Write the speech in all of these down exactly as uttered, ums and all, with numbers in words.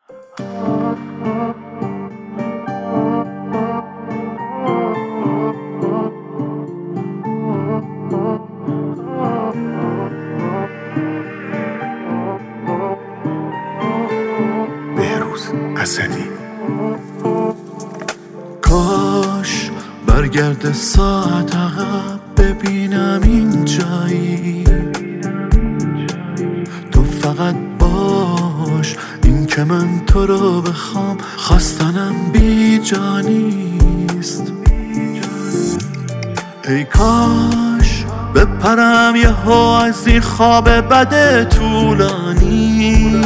بهروز اسدی. کاش برگرده ساعت عقب ببینم این جایی، تو فقط باش، این که من تو رو بخوام خواستنم بی جا نیست. ای کاش بپرم یه ها از این خواب بد طولانی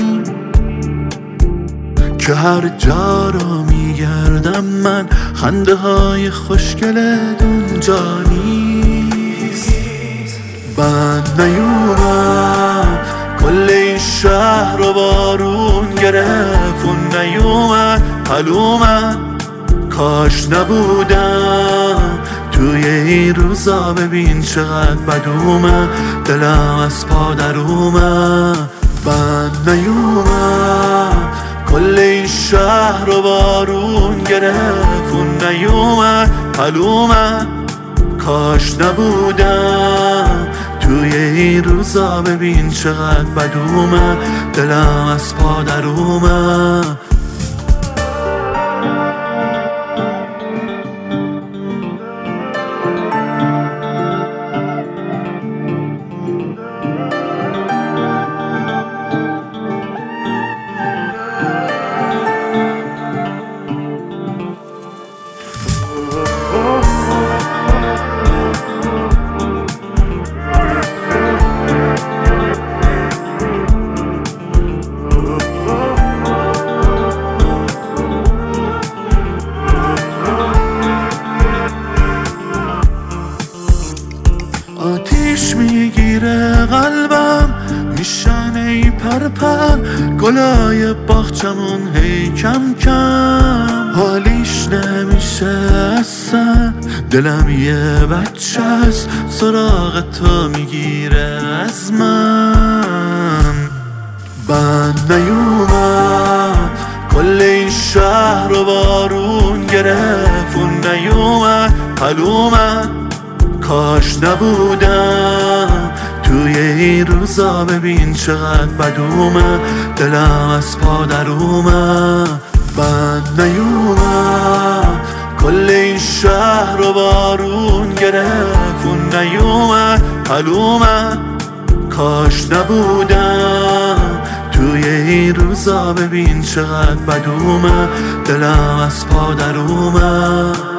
که هر جا رو میگردم من خنده های خوشگلت اونجا نیست. بعد نیومد کل این شهر رو بارون گرفت، اون نیومد حلومد کاش نبودم توی این روزا. ببین چقدر بد اومد دلم از پادر اومد. بعد نیومد کل این شهر رو بارون گرفت، اون نیومد حلومد کاش نبودم توی این روزا. ببین چقدر بد اومد دلم از پادر اومد. آتیش میگیره قلبم میشن ای پرپر گلای باغچمون هی کم کم حالیش نمیشه اصلا. دلم یه بچه است سراغ تو میگیره از من. بعد نیومد کل این شهر رو بارون گرفت، اون نیومد حلومد کاش نبودم توی این روزا. ببین چقدر بد اومد دلم از پادر اومد. بعد نیومد کل این شهر رو بارون گرفت، اون نیومد حلومد کاش نبودم توی این روزا. ببین چقدر بد اومد دلم از پادر اومد.